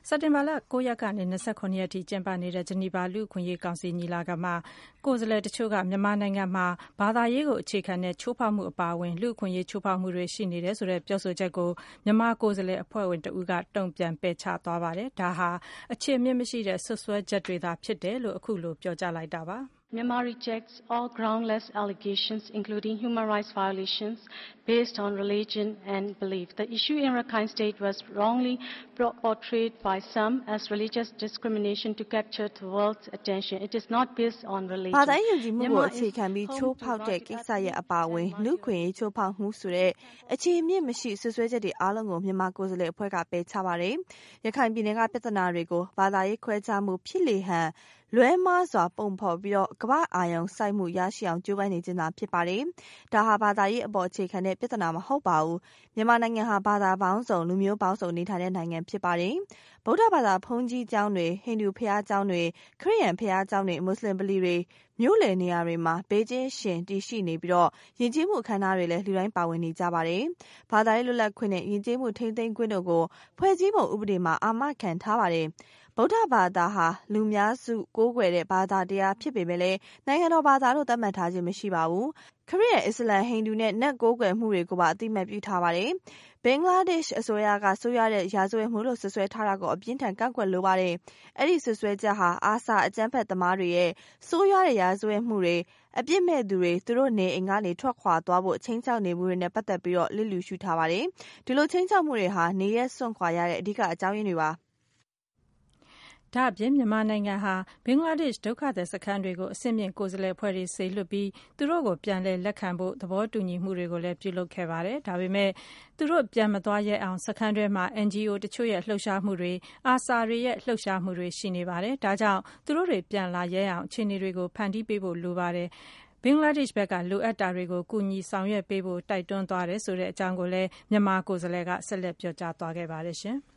စက်တင်ဘာလ 9 ရက်ကနေ 29 ရက်ထိကျင်းပနေတဲ့ ဂျနီဗာလူ့အခွင့်အရေးကောင်စီညီလာခံမှာ ကိုယ်စားလှယ်တချို့က မြန်မာနိုင်ငံမှာဘာသာရေးကိုအခြေခံတဲ့ချိုးဖောက်မှုအပါအဝင် လူ့အခွင့်အရေးချိုးဖောက်မှုတွေရှိနေတယ်ဆိုတဲ့ပြောဆိုချက်ကို မြန်မာကိုယ်စားလှယ်အဖွဲ့ဝင်တဦးက တုံ့ပြန်ပယ်ချသွားပါတယ်။ ဒါဟာ အခြေအမြစ်မရှိတဲ့စွပ်စွဲချက်တွေသာဖြစ်တယ်လို့ အခုလိုပြောကြားလိုက်တာပါ။ Myanmar rejects all groundless allegations, including human rights violations based on religion and belief. The issue in Rakhine State was wrongly portrayed by some as religious discrimination to capture the world's attention. It is not based on religion. ဘာသာရေးယုံကြည်မှုကိုအခြေခံပြီးချိုးဖောက်တဲ့ကိစ္စရဲ့အပါအဝင်လူ့ခွင့်ရေးချိုးဖောက်မှုဆိုတဲ့အခြေအမြစ်မရှိဆွဆွဲချက်တွေအားလုံးကိုမြန်မာကိုယ်စားလှယ်အဖွဲ့ကပယ်ချပါတယ်။ရခိုင်ပြည်နယ်ကပြဿနာတွေကိုဘာသာရေးခွဲခြားမှုဖြစ်လေဟန်လွဲမှားစွာပုံဖော်ပြီးကမ္ဘာအာရုံစိုက်မှုရရှိအောင်ကြိုးပမ်းနေခြင်းသာဖြစ်ပါတယ်။ဒါဟာဘာသာရေးအပေါ်အခြေခံတဲ့ပြဿနာမဟုတ်ပါဘူး။မြန်မာနိုင်ငံဟာဘာသာပေါင်းစုံလူမျိုးပေါင်းစုံနေထိုင်တဲ့နိုင်ငံဖြစ်ပါတယ်။ဗုဒ္ဓဘာသာဘုန်းကြီးကျောင်းတွေဟိန္ဒူဘုရားကျောင်းတွေခရစ်ယာန်ဘုရားကျောင်းတွေမွတ်စလင်ဗလီတွေမြို့လယ်နေရာတွေမှာဘေးချင်းရှင်တည်ရှိနေပြီးယဉ်ကျေးမှုအခမ်းအနားတွေလည်းလူတိုင်းပါဝင်နေကြပါတယ်။ဘာသာရေးလွတ်လပ်ခွင့်နဲ့ယဉ်ကျေးမှုထိန်းသိမ်းခွင့်တို့ကိုဖွဲ့စည်းပုံဥပဒေမှာအာမခံထားပါတယ်။ဗုဒ္ဓဘာသာဟာလူများစုကိုးကွယ်တဲ့ဘာသာတရားဖြစ်ပေမဲ့လည်းနိုင်ငံတော်ဘာသာလို့သတ်မှတ်ထားခြင်းမရှိပါဘူး။ခရစ်ယာန်အစ္စလာမ်ဟိန္ဒူနဲ့နတ်ကိုးကွယ်မှုတွေကိုပါအသိအမှတ်ပြုထားပါတယ်။ဘင်္ဂလားဒေ့ရှ်အစိုးရကဆိုးရွားတဲ့ရာဇဝတ်မှုလို့ဆွဆွဲထားတာကိုအပြင်းထန်ကန့်ကွက်လိုပါတယ်။အဲ့ဒီဆွဆွဲချက်ဟာအာဆာအကြမ်းဖက်သမားတွေရဲ့ဆိုးရွားတဲ့ရာဇဝတ်မှုတွေအပြစ်မဲ့သူတွေသူတို့နေအိမ်ကနေထွက်ခွာသွားဖို့ချင်းချောက်နေမှုတွေနဲ့ပတ်သက်ပြီးလစ်လျူရှုထားပါတယ်။ဒီလိုချင်းချောက်မှုတွေဟာနေရက်စွန့်ခွာရတဲ့အဓိကအကြောင်းရင်းတွေပါ။ဒါ့အပြင်မြန်မာနိုင်ငံဟာဘင်္ဂလားဒေ့ရှ်ဒုက္ခသည်စခန်းတွေကိုအဆင့်မြင့်ကိုယ်စားလှယ်အဖွဲ့တွေစေလွှတ်ပြီးသူတို့ကိုပြန်လည်လက်ခံဖို့သဘောတူညီမှုတွေကိုလည်းပြုလုပ်ခဲ့ပါတယ်။ဒါပေမဲ့သူတို့ပြန်မသွားရဲအောင်စခန်းတွဲမှာ NGO တချို့ရဲ့လှုပ်ရှားမှုတွေARSA တွေရဲ့လှုပ်ရှားမှုတွေရှိနေပါတယ်။ဒါကြောင့်သူတို့တွေပြန်လာရဲအောင်အခြေအနေတွေကိုဖန်တီးပေးဖို့လိုပါတယ်။ဘင်္ဂလားဒေ့ရှ်ဘက်ကလိုအပ်တာတွေကိုကူညီဆောင်ရွက်ပေးဖို့တိုက်တွန်းသွားတယ်ဆိုတဲ့အကြောင်းကိုလည်းမြန်မာကိုယ်စားလှယ်ကဆက်လက်ပြောကြားသွားခဲ့ပါတယ်ရှင်။